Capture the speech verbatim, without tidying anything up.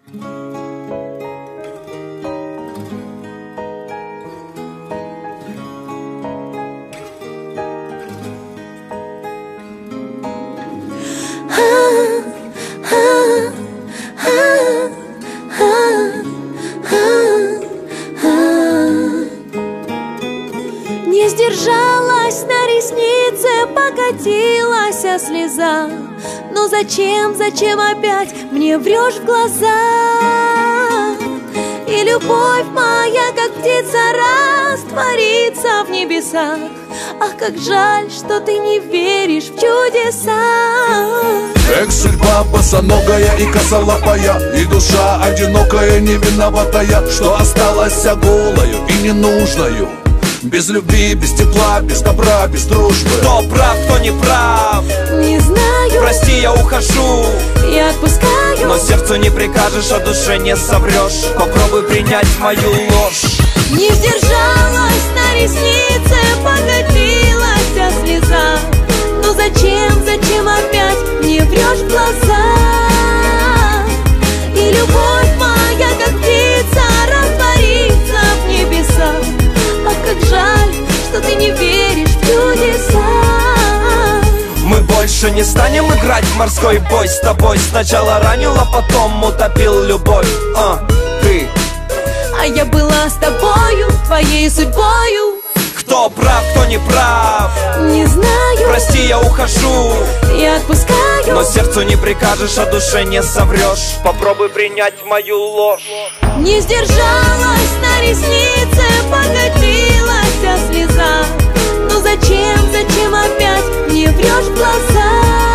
Не сдержалась, на реснице покатилась слеза. Но зачем, зачем опять мне врешь в глаза? И любовь моя, как птица, растворится в небесах. Ах, как жаль, что ты не веришь в чудеса. Эх, судьба босоногая и косолапая, и душа одинокая, не виноватая, что осталась голою и ненужною. Без любви, без тепла, без добра, без дружбы. Кто прав, кто не прав? Не знаю. Прости, я ухожу, я отпускаю. но сердцу не прикажешь, а душе не соврешь. Попробуй принять мою ложь. Не сдержалась, на реснице покатилась слеза. Ну зачем, зачем опять мне врешь в глаза? И любовь моя, как птица, растворится в небесах. Ах, как жаль, что ты не веришь в чудеса. Мы больше не станем играть в морской бой с тобой. Сначала ранил, а потом утопил любовь. А, ты. А я была с тобою, твоей судьбою. Кто прав, кто не прав? Не знаю. Прости, я ухожу, я отпускаю. но сердцу не прикажешь, а душе не соврешь. Попробуй принять мою ложь. Не сдержалась, на реснице покатилась слеза. Ну зачем, зачем опять мне врешь в глаза?